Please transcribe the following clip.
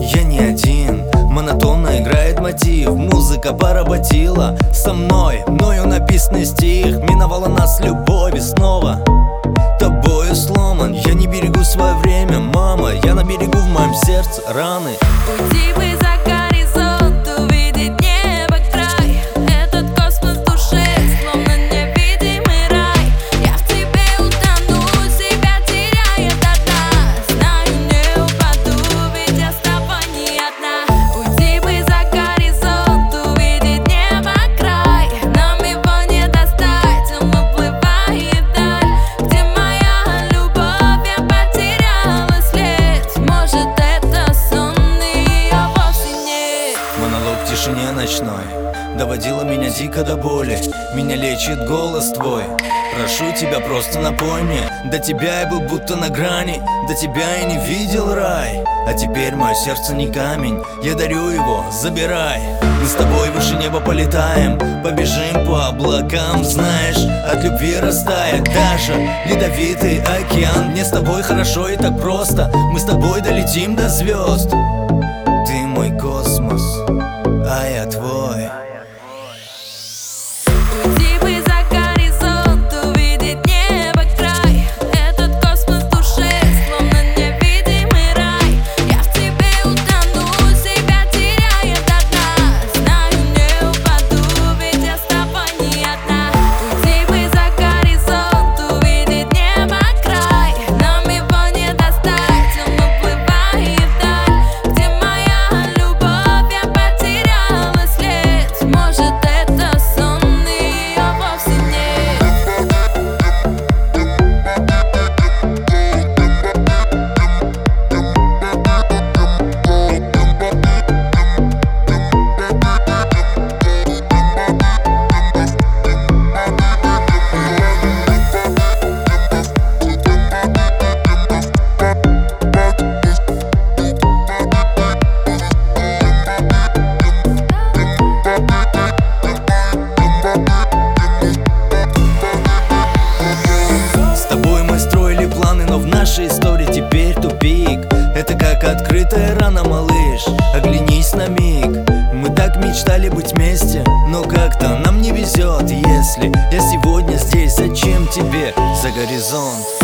я не один. Монотонно играет мотив, музыка поработила со мной, мною написанный стих. Миновала нас любовь и снова тобою сломан. Я не берегу свое время, мама, я на берегу, в моем сердце раны. Уйди бы за горизонт, увидеть небо край. Этот космос в душе, словно невидимый рай. Я в тебе утону, себя теряя до дна. Знаю, не упаду, ведь я с тобой не одна. Уйди бы за горизонт, увидеть небо край. Нам его не достать, он уплывает вдаль. Где моя любовь, я потеряла след. Может, это сон, и ее вовсе нет. Монолог в тишине ночной доводила меня дико до боли. Меня лечит голос твой. Прошу тебя, просто напой мне. До тебя я был будто на грани, до тебя я не видел рай. А теперь мое сердце не камень, я дарю его, забирай. Мы с тобой выше неба полетаем, побежим по облакам. Знаешь, от любви растает даже ледовитый океан. Мне с тобой хорошо и так просто, мы с тобой долетим до звезд. Ты мой космос, а я твой. Уйди бы за горизонт, увидеть небо край. Этот космос в душе, словно невидимый рай. Я в тебе утону, себя теряя до дна. Знаю, не упаду, ведь я с тобой не одна. Уйди бы за горизонт, увидеть небо край. Нам его не достать, он уплывает вдаль. Где моя любовь, я потеряла след. Может, это сон, и ее вовсе нет. С тобой мы строили планы, но в нашей истории теперь тупик. Это как открытая рана, малыш, оглянись на миг. Мы так мечтали быть вместе, но как-то нам не везет. Если я сегодня здесь, зачем тебе за горизонт?